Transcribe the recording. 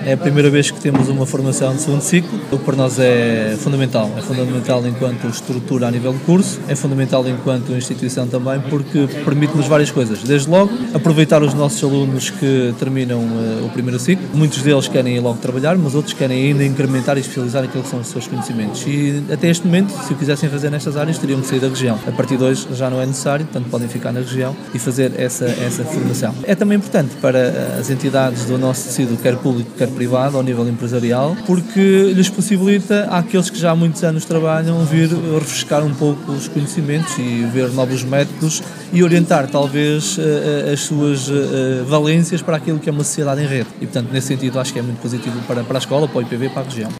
É a primeira vez que temos uma formação de segundo ciclo, o que para nós é fundamental. É fundamental enquanto estrutura a nível de curso, é fundamental enquanto instituição também, porque permite-nos várias coisas. Desde logo, aproveitar os nossos alunos que terminam o primeiro ciclo. Muitos deles querem ir logo trabalhar, mas outros querem ainda incrementar e especializar aquilo que são os seus conhecimentos. E até este momento, se o quisessem fazer nestas áreas, teriam que sair da região. A partir de hoje já não é necessário, portanto podem ficar na região e fazer essa formação. É também importante para as entidades do nosso tecido, quer público, quer privado, ao nível empresarial, porque lhes possibilita àqueles que já há muitos anos trabalham vir refrescar um pouco os conhecimentos e ver novos métodos e orientar talvez as suas valências para aquilo que é uma sociedade em rede. E portanto nesse sentido acho que é muito positivo para a escola, para o IPV, para a região.